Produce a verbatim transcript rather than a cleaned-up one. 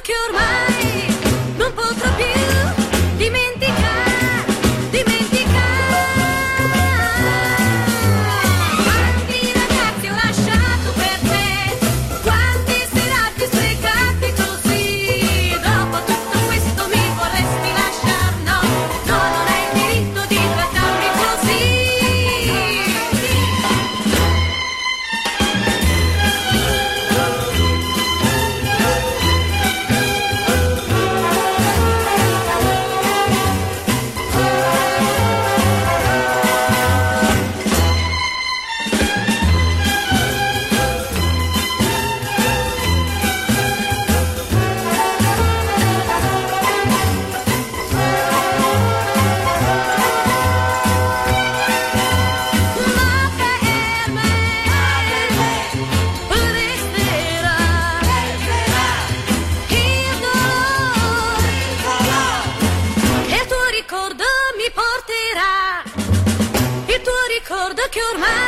che ormai non potrò più dimenticare, dimenticare. Quanti ragazzi ho lasciato per te, quanti serate sprecate così. Dopo tutto questo mi vorresti lasciar? No, no, non hai il diritto di trattarmi così. Ma per me resterà il dolore, e il tuo ricordo mi porterà, il tuo ricordo che ormai